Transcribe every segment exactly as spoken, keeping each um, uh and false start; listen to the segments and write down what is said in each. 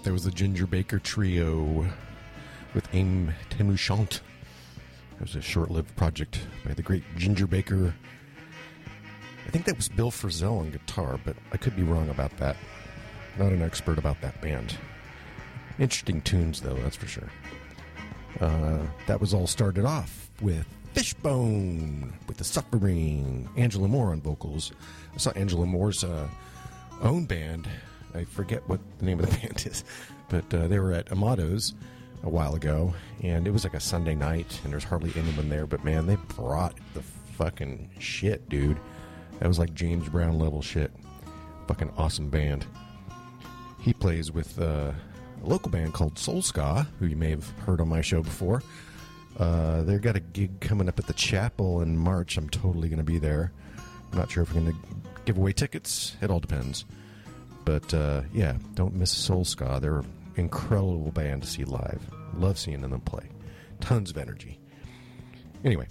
That was the Ginger Baker Trio with Aim Temuchant. It was a short-lived project by the great Ginger Baker. I think that was Bill Frisell on guitar, but I could be wrong about that. Not an expert about that band. Interesting tunes, though, that's for sure. Uh, that was all started off with Fishbone, with The Suffering. Angela Moore on vocals. I saw Angela Moore's uh, own band. I forget what the name of the band is, but uh, they were at Amato's a while ago, and it was like a Sunday night, and there's hardly anyone there, but man, they brought the fucking shit, dude. That was like James Brown level shit. Fucking awesome band. He plays with uh, a local band called Soul Ska, who you may have heard on my show before. Uh, they've got a gig coming up at the Chapel in March. I'm totally going to be there. I'm not sure if we're going to give away tickets. It all depends. But, uh, yeah, don't miss Soul Ska. They're an incredible band to see live. Love seeing them play. Tons of energy. Anyway.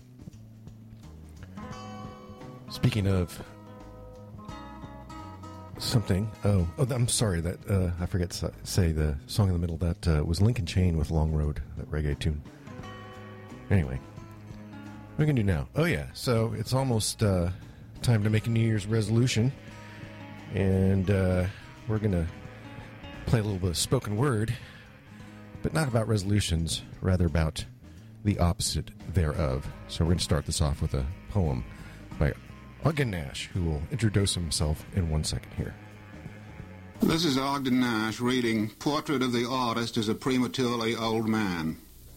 Speaking of something. Oh, oh I'm sorry. That uh, I forget to say the song in the middle. That uh, was Lincoln Chain with Long Road, that reggae tune. Anyway. What are we going to do now? Oh, yeah. So it's almost uh, time to make a New Year's resolution. And uh, we're going to play a little bit of spoken word, but not about resolutions, rather about the opposite thereof. So we're going to start this off with a poem by Ogden Nash, who will introduce himself in one second here. This is Ogden Nash reading Portrait of the Artist as a Prematurely Old Man.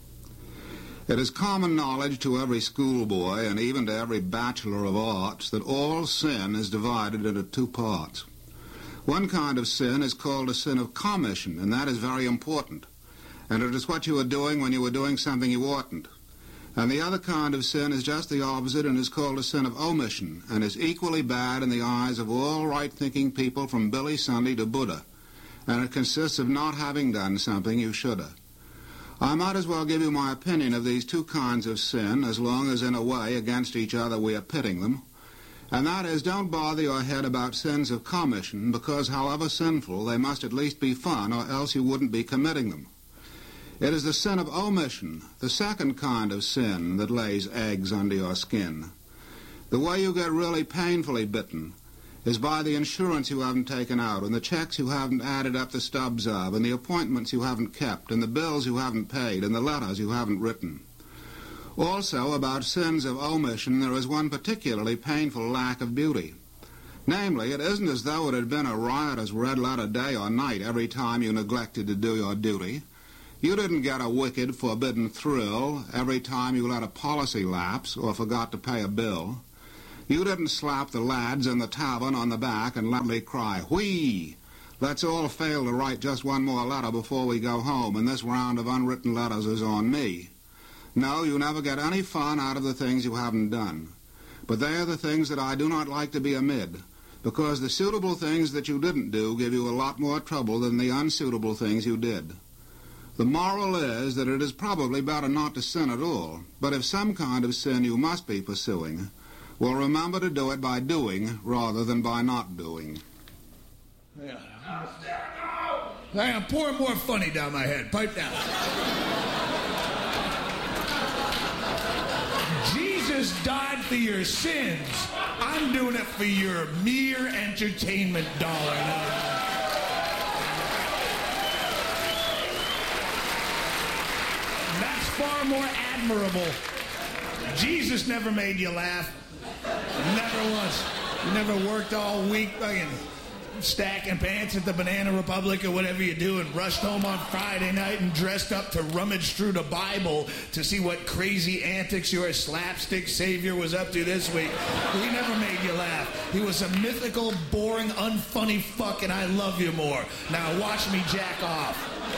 It is common knowledge to every schoolboy and even to every bachelor of arts that all sin is divided into two parts. One kind of sin is called a sin of commission, and that is very important. And it is what you were doing when you were doing something you oughtn't. And the other kind of sin is just the opposite and is called a sin of omission, and is equally bad in the eyes of all right-thinking people from Billy Sunday to Buddha. And it consists of not having done something you should have. I might as well give you my opinion of these two kinds of sin, as long as in a way against each other we are pitting them. And that is, don't bother your head about sins of commission, because however sinful, they must at least be fun, or else you wouldn't be committing them. It is the sin of omission, the second kind of sin, that lays eggs under your skin. The way you get really painfully bitten is by the insurance you haven't taken out, and the checks you haven't added up the stubs of, and the appointments you haven't kept, and the bills you haven't paid, and the letters you haven't written. Also, about sins of omission, there is one particularly painful lack of beauty. Namely, it isn't as though it had been a riotous red letter day or night every time you neglected to do your duty. You didn't get a wicked, forbidden thrill every time you let a policy lapse or forgot to pay a bill. You didn't slap the lads in the tavern on the back and loudly cry, "Whee! Let's all fail to write just one more letter before we go home, and this round of unwritten letters is on me." No, you never get any fun out of the things you haven't done. But they are the things that I do not like to be amid, because the suitable things that you didn't do give you a lot more trouble than the unsuitable things you did. The moral is that it is probably better not to sin at all, but if some kind of sin you must be pursuing, well, remember to do it by doing rather than by not doing. Yeah. I'm pouring more funny down my head. Pipe down. Jesus died for your sins. I'm doing it for your mere entertainment dollar. That's far more admirable. Jesus never made you laugh. Never once. You never worked all week fucking stacking pants at the Banana Republic or whatever you do and rushed home on Friday night and dressed up to rummage through the Bible to see what crazy antics your slapstick savior was up to this week. He never made you laugh. He was a mythical, boring, unfunny fuck, and I love you more. Now watch me jack off.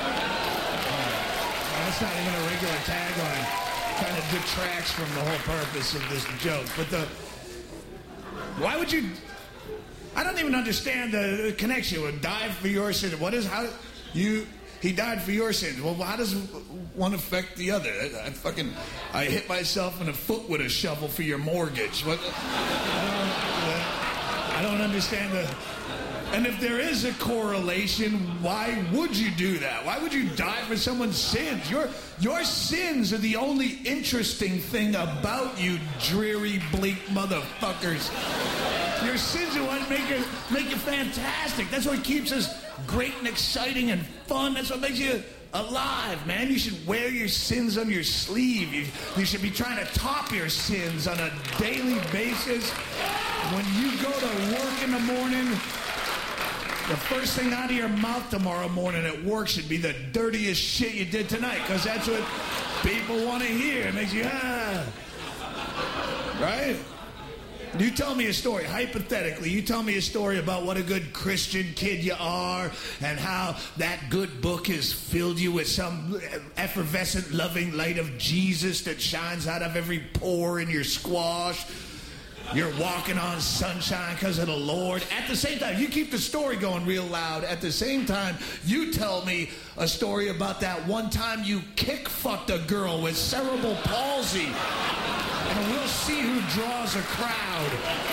That's not even a regular tagline. Kind of detracts from the whole purpose of this joke. But the... Why would you... I don't even understand the connection. Would die for your sins. What is... How... You... He died for your sins. Well, how does one affect the other? I, I fucking... I hit myself in the foot with a shovel for your mortgage. What... I don't, I don't understand the... And if there is a correlation, why would you do that? Why would you die for someone's sins? Your your sins are the only interesting thing about you, dreary, bleak motherfuckers. Your sins are what make it make it fantastic. That's what keeps us great and exciting and fun. That's what makes you alive, man. You should wear your sins on your sleeve. You, you should be trying to top your sins on a daily basis. When you go to work in the morning, the first thing out of your mouth tomorrow morning at work should be the dirtiest shit you did tonight, because that's what people want to hear. It makes you, ah. Right? You tell me a story, hypothetically, you tell me a story about what a good Christian kid you are and how that good book has filled you with some effervescent, loving light of Jesus that shines out of every pore in your squash. You're walking on sunshine because of the Lord. At the same time, you keep the story going real loud. At the same time, you tell me a story about that one time you kick-fucked a girl with cerebral palsy. And we'll see who draws a crowd.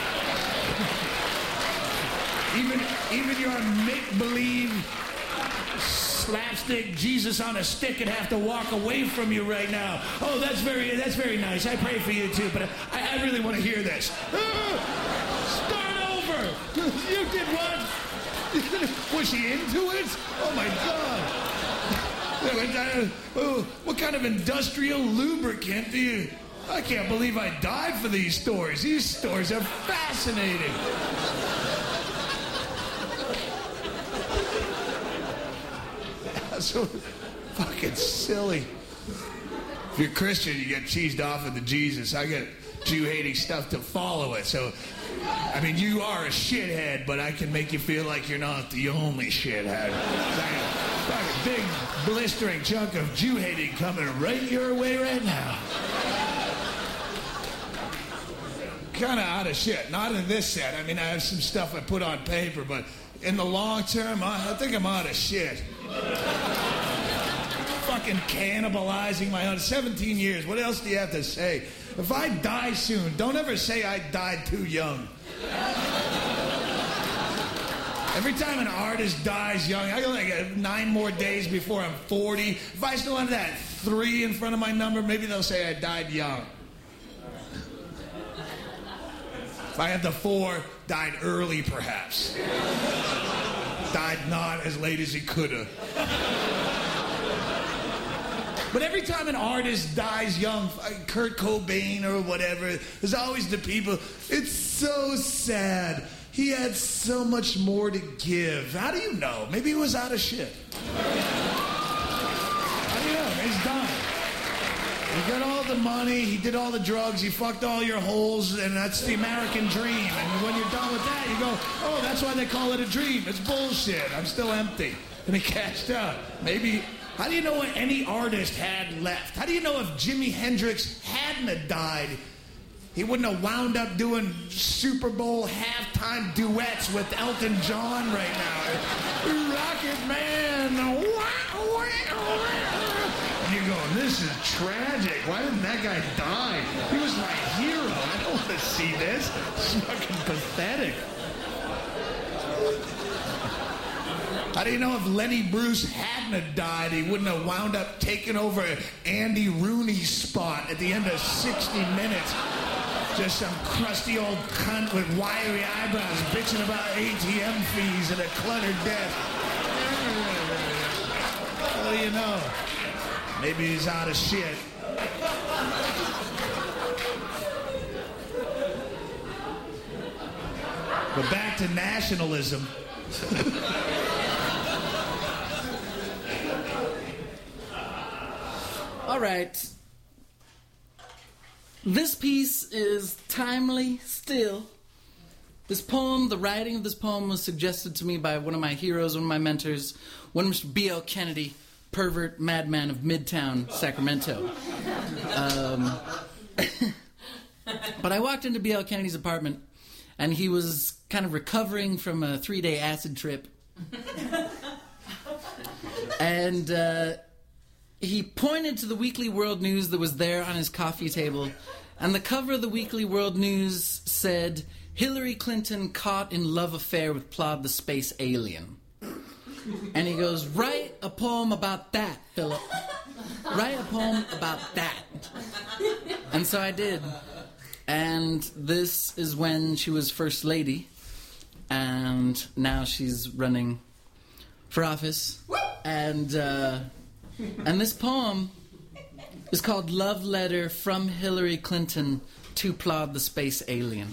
even, even your make-believe slapstick Jesus on a stick would have to walk away from you right now. Oh, that's very that's very nice. I pray for you too, but I, I really want to hear this. Ah, start over. You did what? Was she into it? Oh my God. Oh, what kind of industrial lubricant do you... I can't believe I died for these stories. These stories are fascinating. So fucking silly. If you're Christian, you get cheesed off into Jesus. I get Jew-hating stuff to follow it. So, I mean, you are a shithead, but I can make you feel like you're not the only shithead. Like a big, blistering chunk of Jew-hating coming right your way right now. Kind of out of shit. Not in this set. I mean, I have some stuff I put on paper, but in the long term, I, I think I'm out of shit. Fucking cannibalizing my own. seventeen years. What else do you have to say? If I die soon, don't ever say I died too young. Every time an artist dies young, I go like nine more days before I'm forty. If I still have that three in front of my number, maybe they'll say I died young. If I have the four, died early perhaps. Died not as late as he could have. But every time an artist dies young, Kurt Cobain or whatever, there's always the people, it's so sad. He had so much more to give. How do you know? Maybe he was out of shit. How do you know? He's done. He got all the money, he did all the drugs, he fucked all your holes, and that's the American dream. And when you're done with that, you go, oh, that's why they call it a dream. It's bullshit. I'm still empty. And he cashed out. Maybe, how do you know what any artist had left? How do you know if Jimi Hendrix hadn't have died, he wouldn't have wound up doing Super Bowl halftime duets with Elton John right now? Rocket Man. And you're going, this is tragic. Why didn't that guy die? He was my hero. I don't want to see this. It's fucking pathetic. How do you know if Lenny Bruce hadn't have died, he wouldn't have wound up taking over Andy Rooney's spot at the end of sixty minutes? Just some crusty old cunt with wiry eyebrows bitching about A T M fees and a cluttered desk. What do you know? Maybe he's out of shit. But back to nationalism. All right. This piece is timely still. This poem, the writing of this poem was suggested to me by one of my heroes, one of my mentors, one Mister B L Kennedy, pervert madman of Midtown, Sacramento. Um, but I walked into B L Kennedy's apartment, and he was kind of recovering from a three-day acid trip. And uh, he pointed to the Weekly World News that was there on his coffee table, and the cover of the Weekly World News said, Hillary Clinton caught in love affair with Plod the space alien. And he goes, write a poem about that, Philip. Write a poem about that. And so I did. And this is when she was First Lady. And now she's running for office. And, uh, and this poem is called Love Letter from Hillary Clinton to Plod the Space Alien.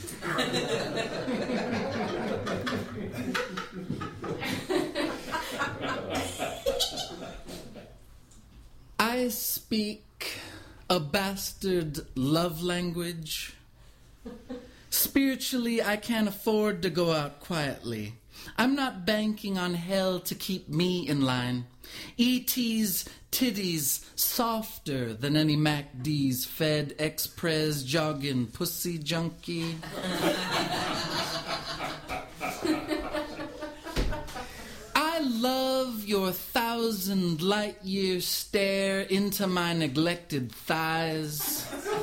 I speak a bastard love language. Spiritually, I can't afford to go out quietly. I'm not banking on hell to keep me in line. E T's titties softer than any Mac D's fed Express jogging pussy junkie. I love your thousand light year stare into my neglected thighs.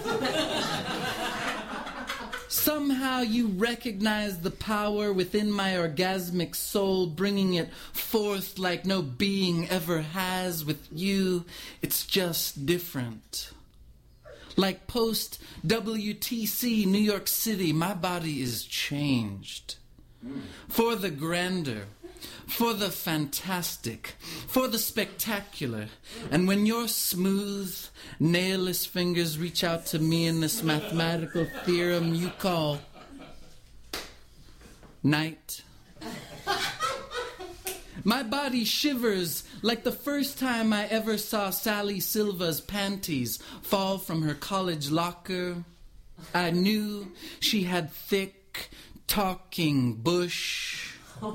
Somehow you recognize the power within my orgasmic soul, bringing it forth like no being ever has. With you, it's just different. Like post-W T C New York City, my body is changed. For the grander, for the fantastic, for the spectacular. And when your smooth, nailless fingers reach out to me in this mathematical theorem you call night, my body shivers like the first time I ever saw Sally Silva's panties fall from her college locker. I knew she had thick, talking bush.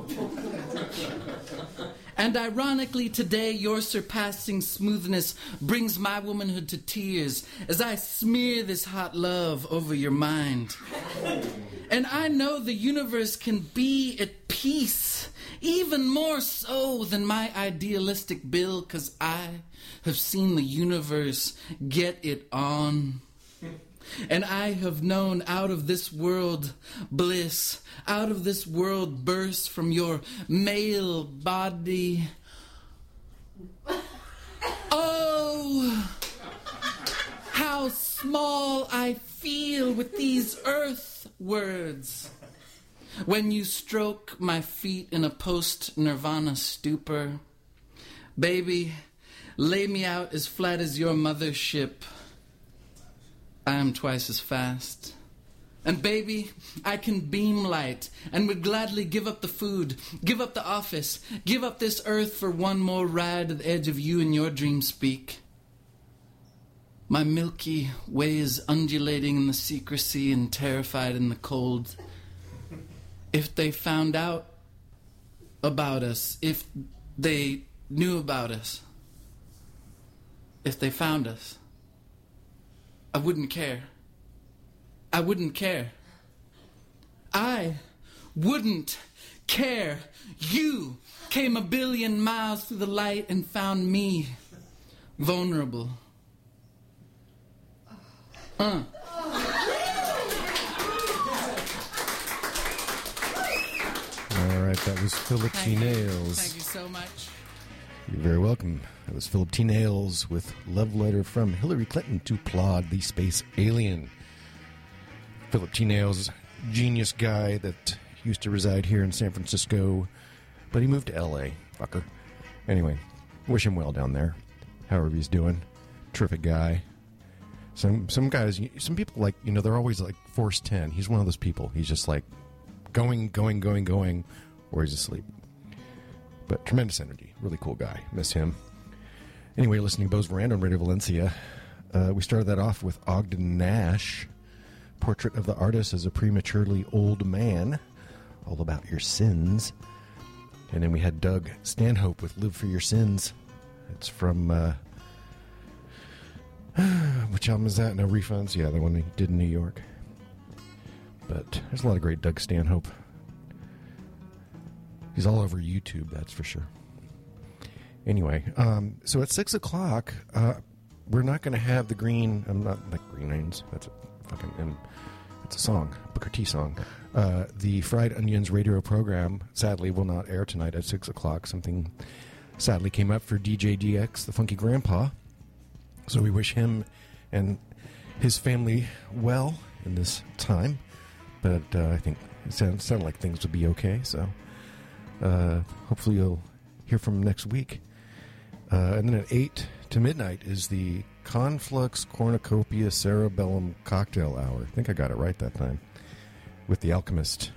And ironically today, your surpassing smoothness brings my womanhood to tears as I smear this hot love over your mind. And I know the universe can be at peace, even more so than my idealistic bill, 'cause I have seen the universe get it on. And I have known out of this world bliss, out of this world burst from your male body. Oh, how small I feel with these earth words. When you stroke my feet in a post-nirvana stupor. Baby, lay me out as flat as your mother's ship. I am twice as fast. And baby, I can beam light and would gladly give up the food, give up the office, give up this earth for one more ride to the edge of you and your dream speak. My Milky Way is undulating in the secrecy and terrified in the cold. If they found out about us, if they knew about us, if they found us, I wouldn't care. I wouldn't care. I wouldn't care. You came a billion miles through the light and found me vulnerable. Uh. All right, that was Philip T. Nails. Thank you so much. You're very welcome. That was Philip T. Nails with Love Letter from Hillary Clinton to Plod the Space Alien. Philip T. Nails, genius guy that used to reside here in San Francisco, but he moved to L A. Fucker. Anyway, wish him well down there. However he's doing. Terrific guy. Some some guys, some people like, you know, they're always like Force ten. He's one of those people. He's just like going, going, going, going, or he's asleep. But tremendous energy. Really cool guy. Miss him. Anyway, listening to Beau's Veranda on Radio Valencia. Uh, we started that off with Ogden Nash, Portrait of the Artist as a Prematurely Old Man, all about your sins. And then we had Doug Stanhope with Live for Your Sins. It's from, uh, which album is that? No Refunds? Yeah, the one he did in New York. But there's a lot of great Doug Stanhope. He's all over YouTube, that's for sure. Anyway, um, so at six o'clock, uh, we're not going to have the green, I'm not like green onions, that's a fucking, and It's a song, Booker T song. Uh, the Fried Onions radio program, sadly, will not air tonight at six o'clock. Something sadly came up for D J D X, the Funky Grandpa. So we wish him and his family well in this time. But uh, I think it sounded, sounded like things would be okay. So uh, hopefully you'll hear from him next week. Uh, and then at eight to midnight is the Conflux Cornucopia Cerebellum Cocktail Hour. I think I got it right that time. With The Alchemist.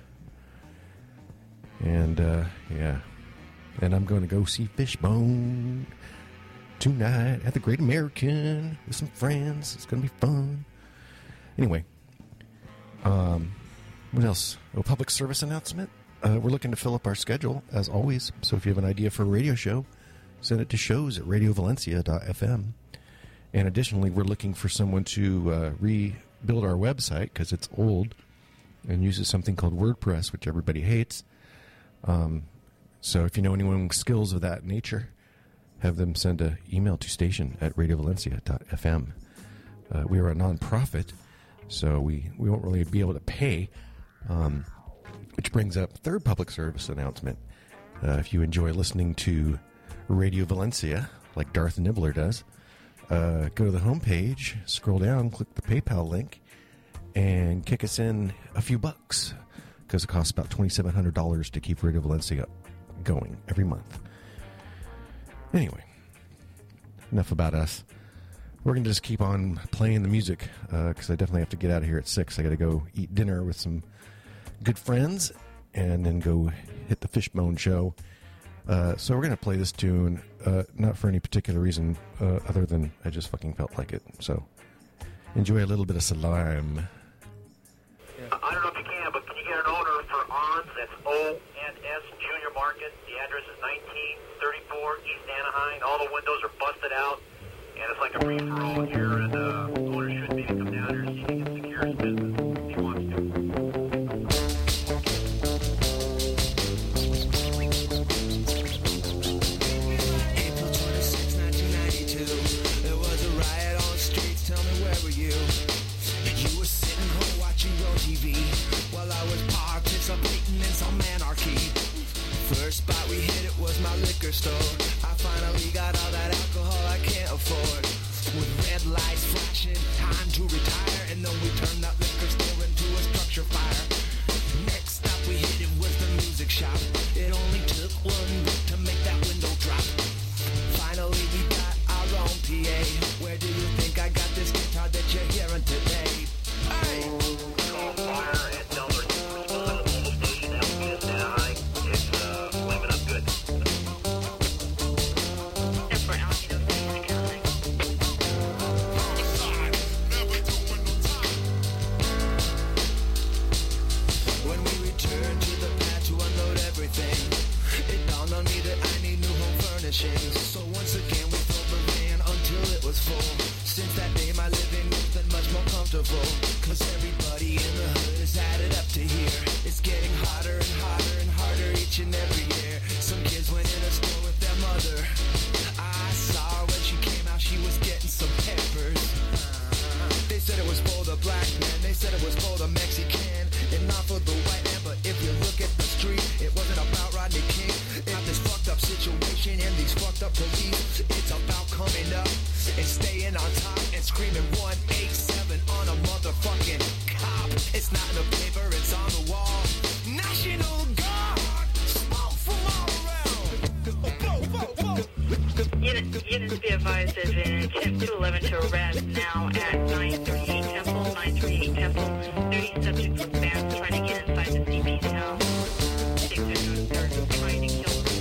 And, uh, yeah. And I'm going to go see Fishbone tonight at the Great American with some friends. It's going to be fun. Anyway. Um, what else? Oh, public service announcement. Uh, we're looking to fill up our schedule, as always. So if you have an idea for a radio show, send it to shows at radio valencia dot f m. And additionally, we're looking for someone to uh, rebuild our website because it's old and uses something called WordPress, which everybody hates. Um, so if you know anyone with skills of that nature, have them send an email to station at radio valencia dot f m. Uh, we are a nonprofit, so we, we won't really be able to pay, um, which brings up third public service announcement. Uh, if you enjoy listening to Radio Valencia, like Darth Nibbler does, uh, go to the homepage, scroll down, click the PayPal link, and kick us in a few bucks, because it costs about twenty-seven hundred dollars to keep Radio Valencia going every month. Anyway, enough about us. We're going to just keep on playing the music, because uh, I definitely have to get out of here at six. I got to go eat dinner with some good friends, and then go hit the Fishbone show. Uh, so we're going to play this tune, uh, not for any particular reason, uh, other than I just fucking felt like it. So enjoy a little bit of Salime. I don't know if you can, but can you get an order for O N S? That's O N S Junior Market. The address is nineteen thirty-four East Anaheim. All the windows are busted out, and it's like a free-for-all here, and uh, the owner should maybe come down here and see if he can secure his business if he wants to. April twenty-sixth, nineteen ninety-two. There was a riot on the streets. Tell me, where were you? You were sitting home watching Go T V while I was participating in some anarchy. First spot we hit, it was my liquor store. I finally got all that alcohol I can't afford. With red lights flashing, time to retire, and then we turned that liquor store into a structure fire. Next stop we hit, it was the music shop. It only took one week to make that window drop. Finally we got our own P A. Where do you think I got this guitar that you're hearing today? Hey! Call fire and tell their people to the mobile station out in East Anaheim. It's uh, flaming up good. That's for Alpino Station Accounting. When we returned to the pad to unload everything, it dawned on me that I need new home furnishings. So once again we filled the van until it was full. Since that day my living room's been much more comfortable, cause everybody in the hood has added up to here. It's getting hotter and hotter and harder each and every year. Some kids went in a store with their mother. I saw her when she came out, she was getting some peppers. They said it was for the black man, they said it was for the Mexican, and not for the white man. But if you look at the street, it wasn't about Rodney King. It's this fucked up situation and these fucked up police. It's about coming up and staying on top and screaming one eight seven on a motherfucking cop. It's not in the paper, it's on the wall. National Guard, smoke from all around. Unit, units be advised there's an attempt to eleven to arrest now at nine thirty-eight Temple, nine thirty-eight Temple. thirty subjects with bands trying to get inside the C P's house. Six are trying to kill them.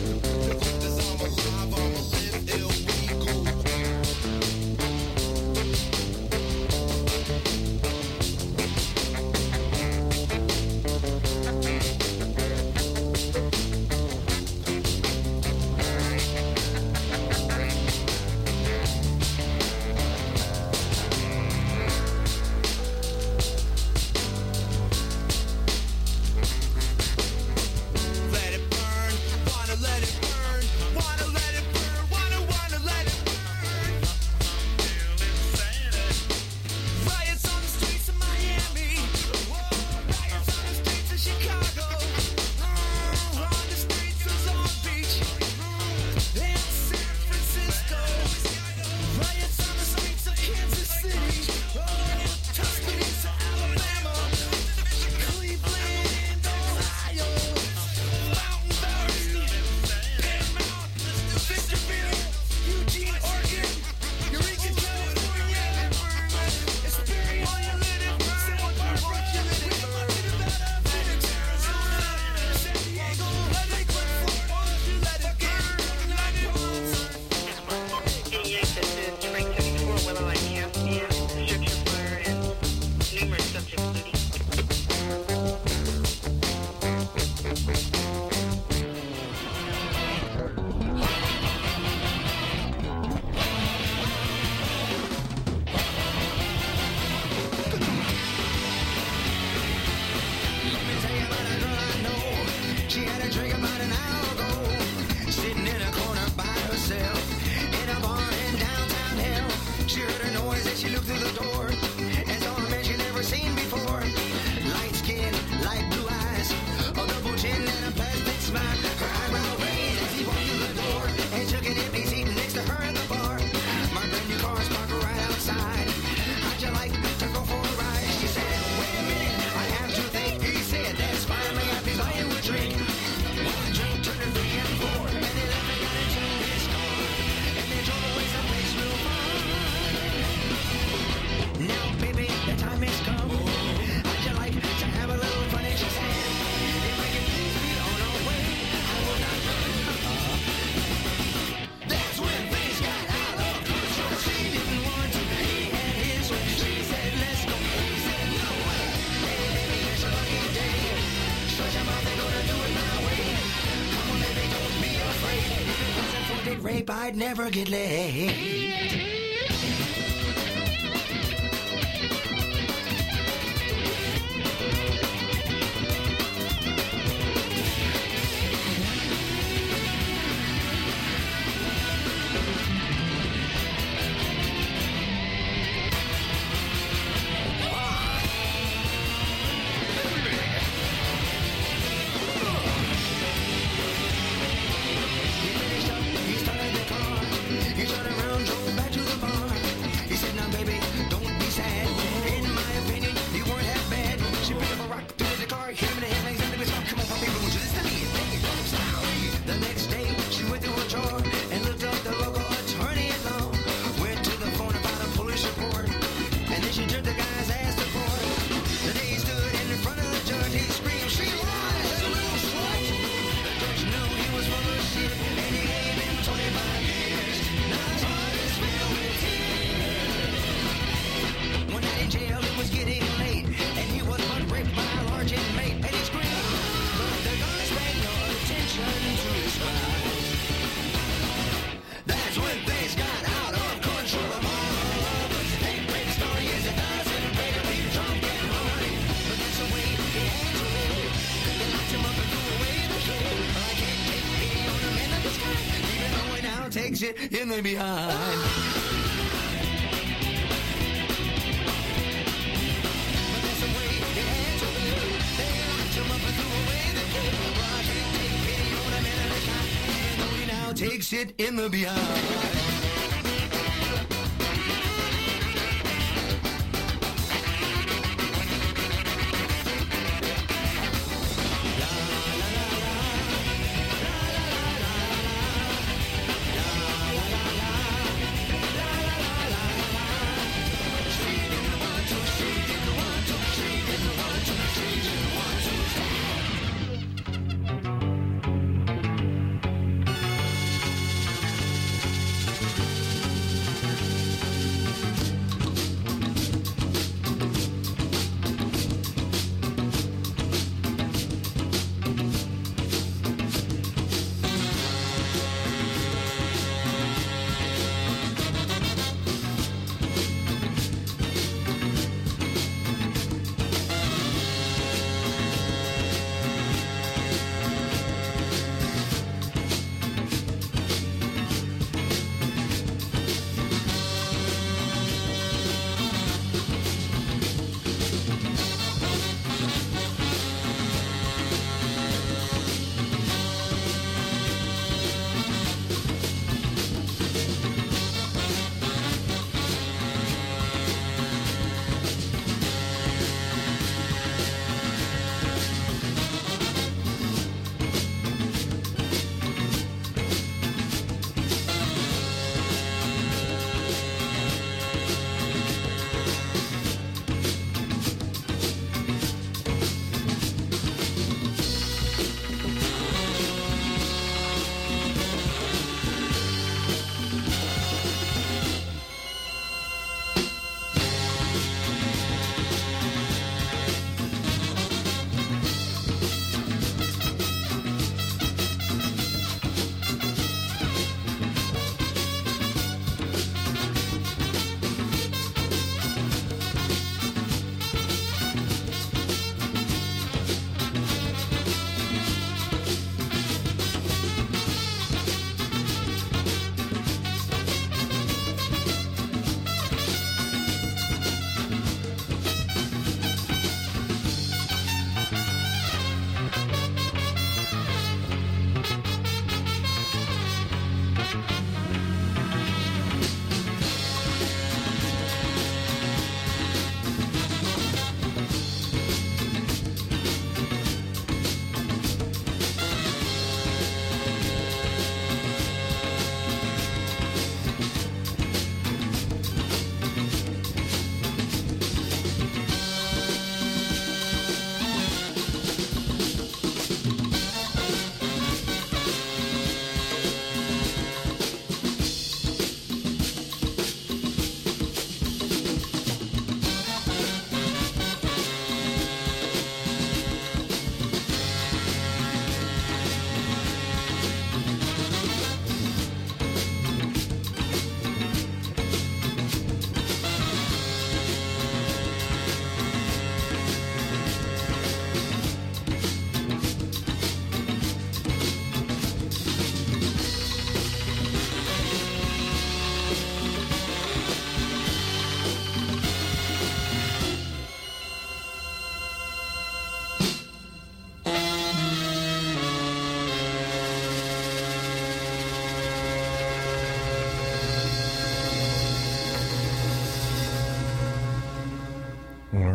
rape, I'd never get laid. In the behind. Takes it in the behind.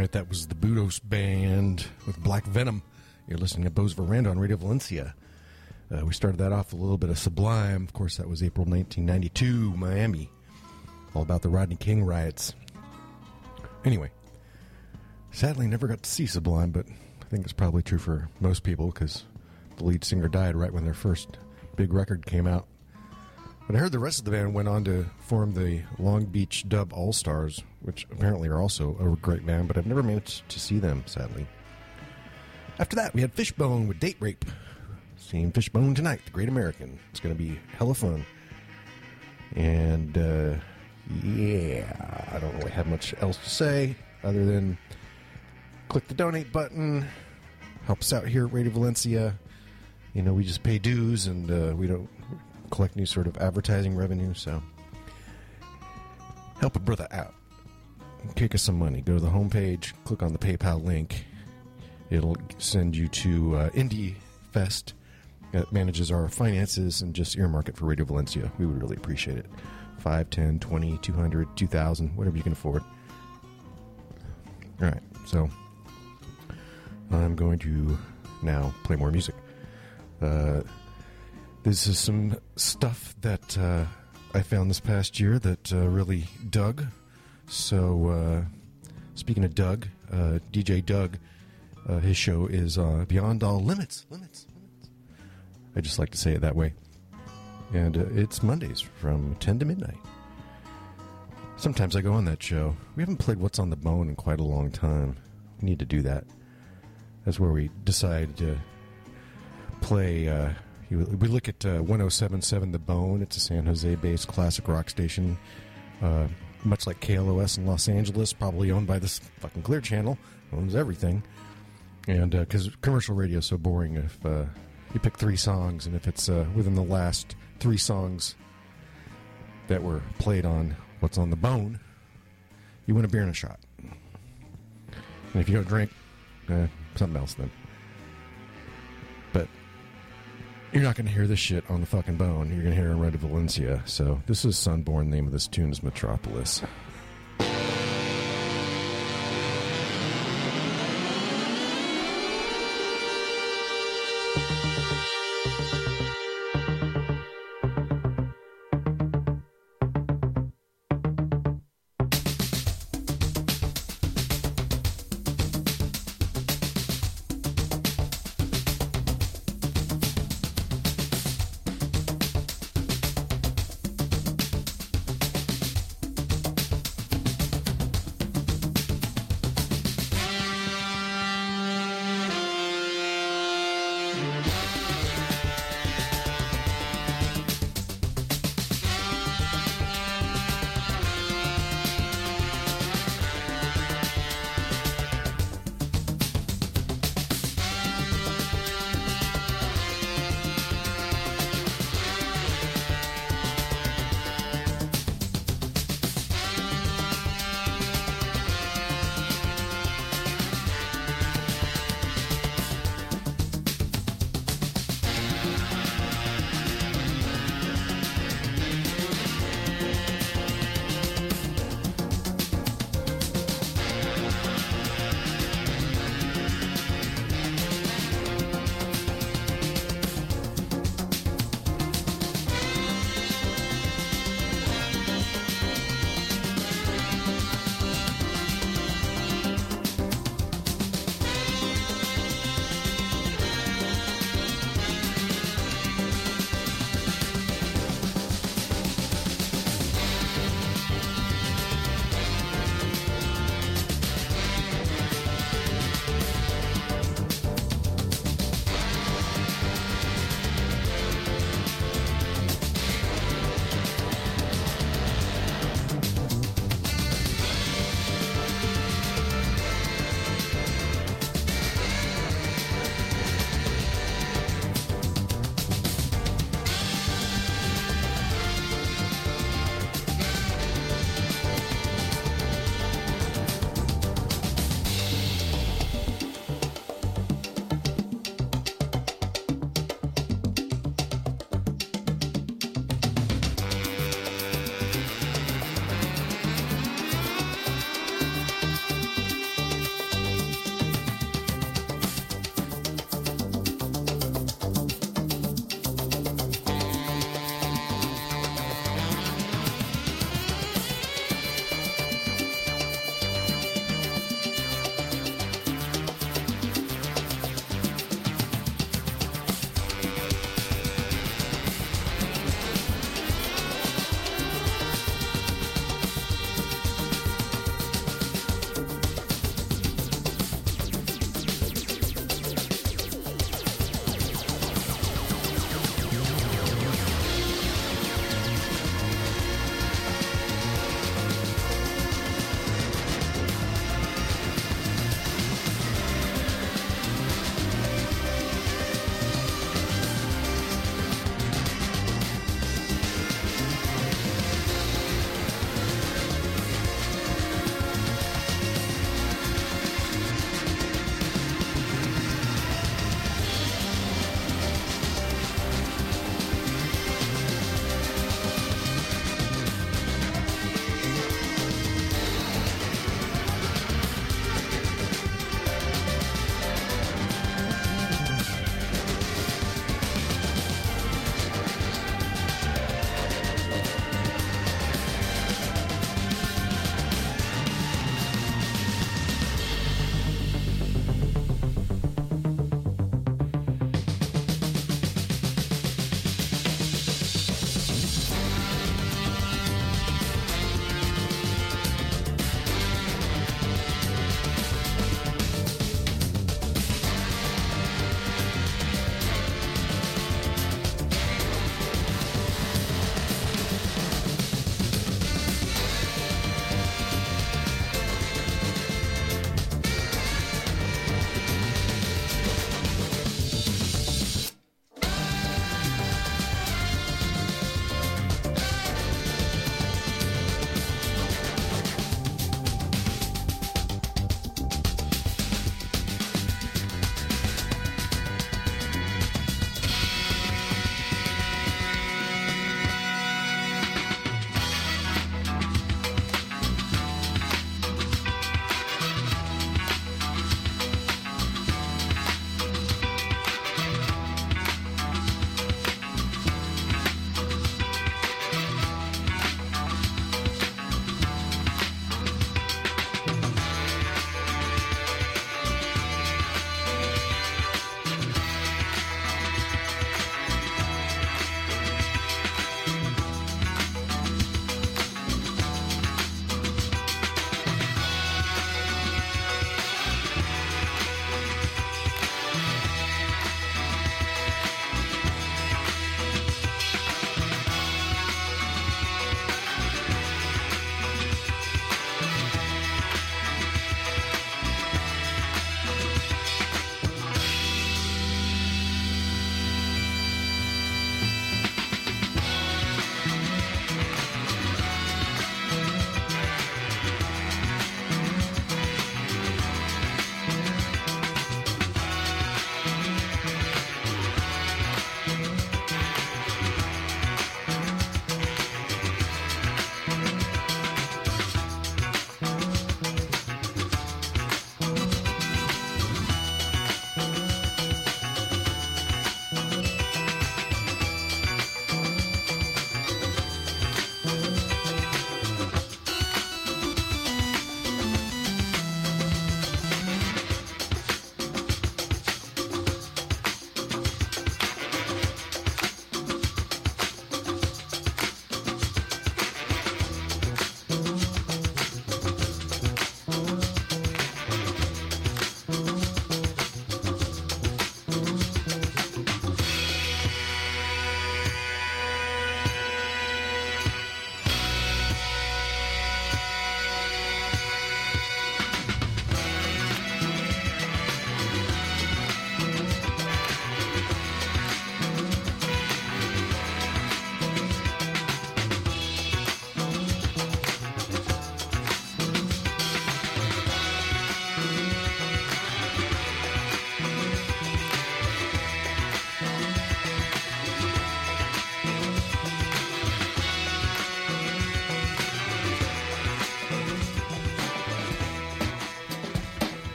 right, that was the Budos Band with Black Venom. You're listening to Bo's Veranda on Radio Valencia. Uh, we started that off with a little bit of Sublime. Of course, that was April nineteen ninety-two, Miami. All about the Rodney King riots. Anyway, sadly never got to see Sublime, but I think it's probably true for most people because the lead singer died right when their first big record came out. But I heard the rest of the band went on to form the Long Beach Dub All-Stars, which apparently are also a great band, but I've never managed to see them, sadly. After that, we had Fishbone with Date Rape. Seeing Fishbone tonight, The Great American. It's going to be hella fun. And, uh, yeah, I don't really have much else to say other than click the donate button. Help us out here at Radio Valencia. You know, we just pay dues and uh, we don't collect any sort of advertising revenue, so help a brother out. Kick us some money. Go to the homepage, click on the PayPal link. It'll send you to uh, Indie Fest that manages our finances, and just earmark it for Radio Valencia. We would really appreciate it. five, ten, twenty, two hundred, two thousand, whatever you can afford. All right, so I'm going to now play more music. Uh, this is some stuff that uh, I found this past year that uh, really dug. So, uh, speaking of Doug, uh, D J Doug, uh, his show is uh, Beyond All Limits. Limits. Limits. I just like to say it that way. And uh, it's Mondays from ten to midnight. Sometimes I go on that show. We haven't played What's on the Bone in quite a long time. We need to do that. That's where we decide to play. Uh, we look at uh, one oh seven point seven The Bone. It's a San Jose-based classic rock station. Uh, much like K L O S in Los Angeles, probably owned by this fucking Clear Channel. Owns everything. And because uh, commercial radio is so boring, if uh, you pick three songs, and if it's uh, within the last three songs that were played on What's on the Bone, you win a beer and a shot. And if you don't drink, uh, something else then. But you're not going to hear this shit on the fucking Bone. You're going to hear it on Radio Valencia. So this is Sunborn. The name of this tune is Metropolis.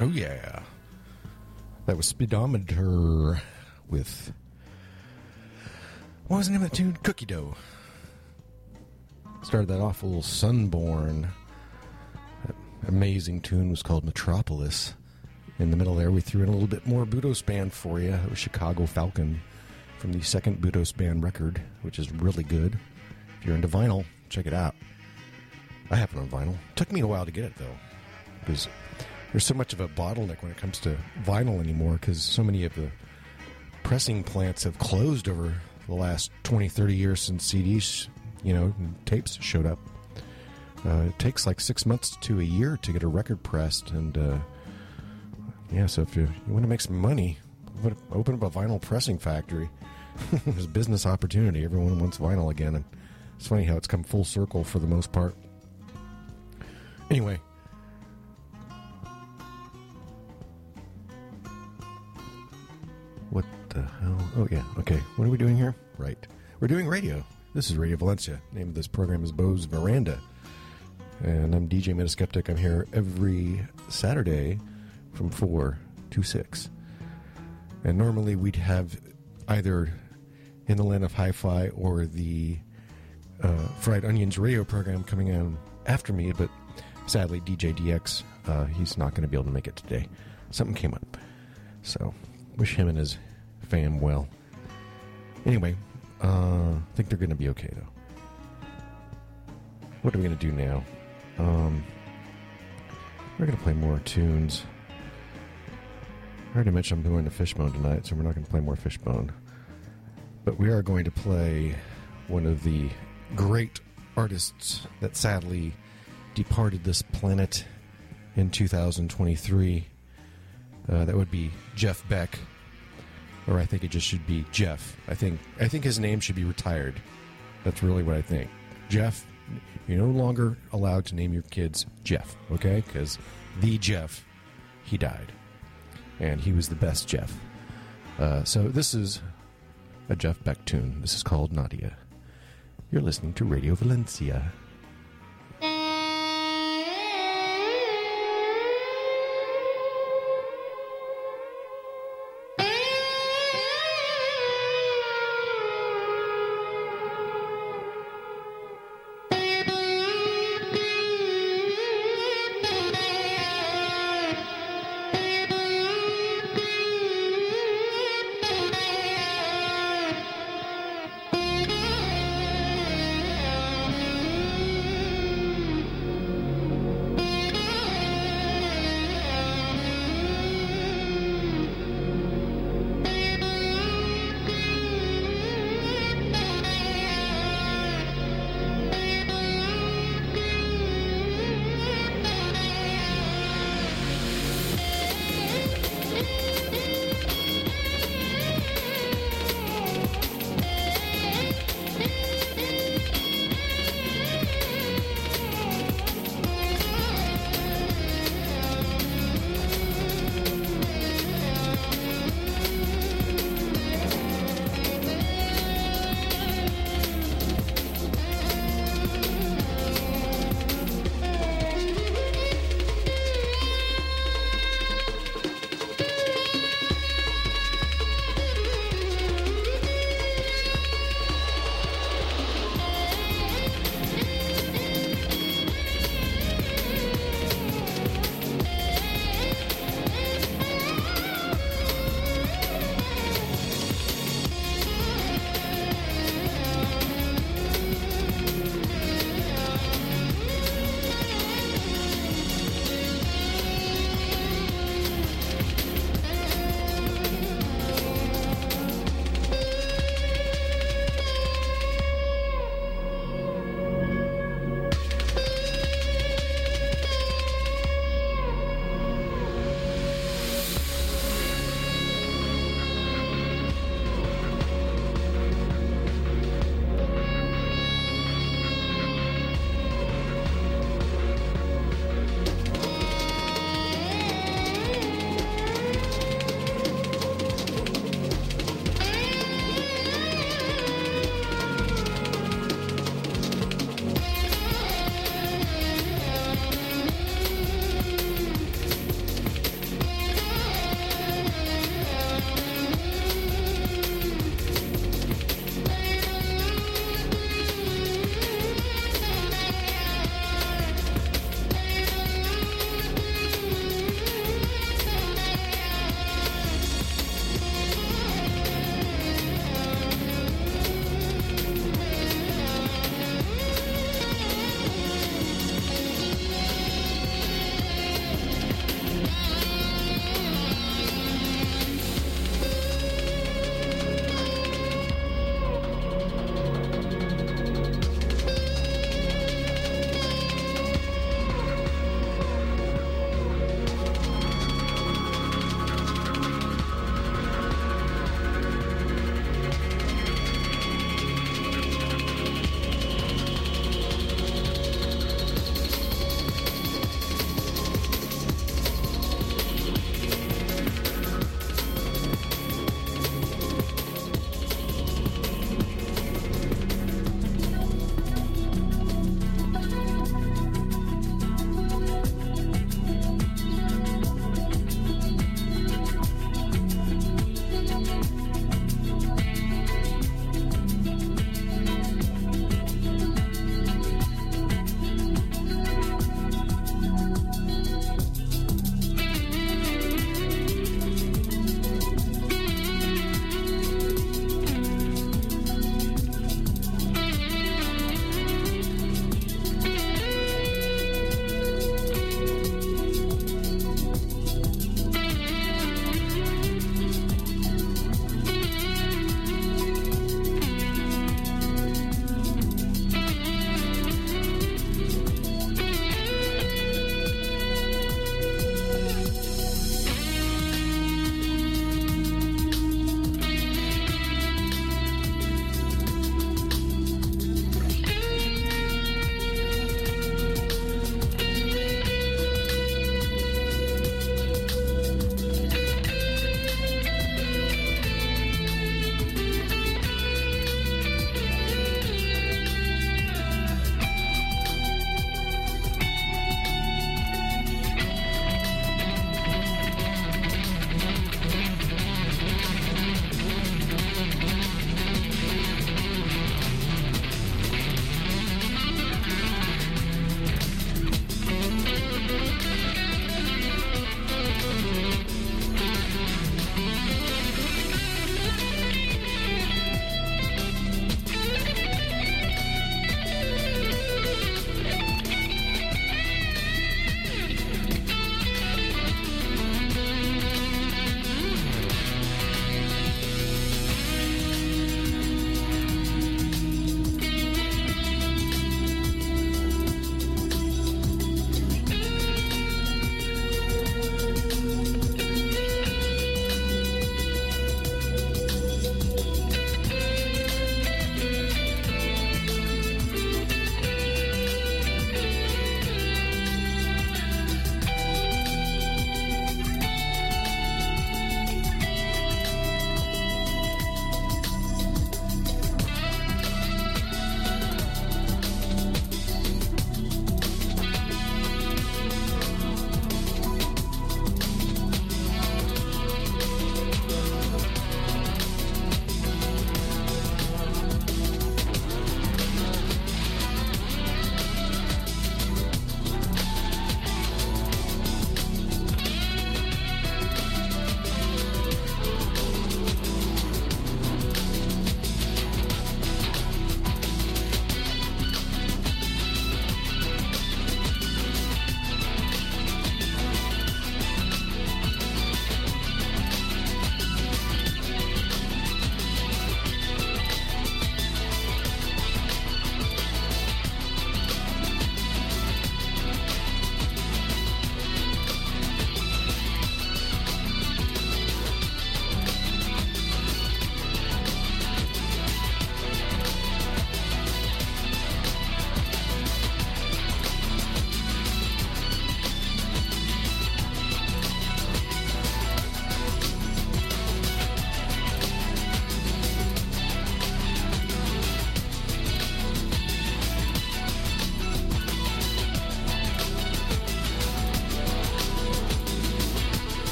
Oh, yeah. That was Speedometer with... What was the name of the tune? Cookie Dough. Started that off a little Sunborn. That amazing tune was called Metropolis. In the middle there, we threw in a little bit more Budos Band for you. It was Chicago Falcon from the second Budos Band record, which is really good. If you're into vinyl, check it out. I have it on vinyl. Took me a while to get it, though, because there's so much of a bottleneck when it comes to vinyl anymore, because so many of the pressing plants have closed over the last twenty, thirty years since C Ds, you know, and tapes showed up. Uh, it takes like six months to a year to get a record pressed, and uh, yeah, so if you, you want to make some money, open up a vinyl pressing factory. There's a business opportunity. Everyone wants vinyl again, and it's funny how it's come full circle for the most part. Anyway. What the hell? Oh, yeah. Okay. What are we doing here? Right. We're doing radio. This is Radio Valencia. The name of this program is Bo's Veranda. And I'm D J Metaskeptic. I'm here every Saturday from four to six. And normally we'd have either In the Land of Hi-Fi or the uh, Fried Onions radio program coming in after me, but sadly, D J D X, uh, he's not going to be able to make it today. Something came up. So, wish him and his fam well. Anyway, uh, I think they're going to be okay, though. What are we going to do now? Um, we're going to play more tunes. I already mentioned I'm going to Fishbone tonight, so we're not going to play more Fishbone. But we are going to play one of the great artists that sadly departed this planet in two thousand twenty-three. Uh, that would be Jeff Beck, or I think it just should be Jeff. I think I think his name should be retired. That's really what I think. Jeff, you're no longer allowed to name your kids Jeff, okay? Because the Jeff, he died, and he was the best Jeff. Uh, so this is a Jeff Beck tune. This is called Nadia. You're listening to Radio Valencia. Thank you.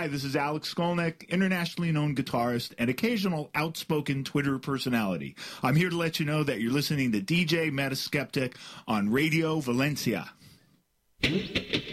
Hi, this is Alex Skolnick, internationally known guitarist and occasional outspoken Twitter personality. I'm here to let you know that you're listening to D J Metaskeptic on Radio Valencia.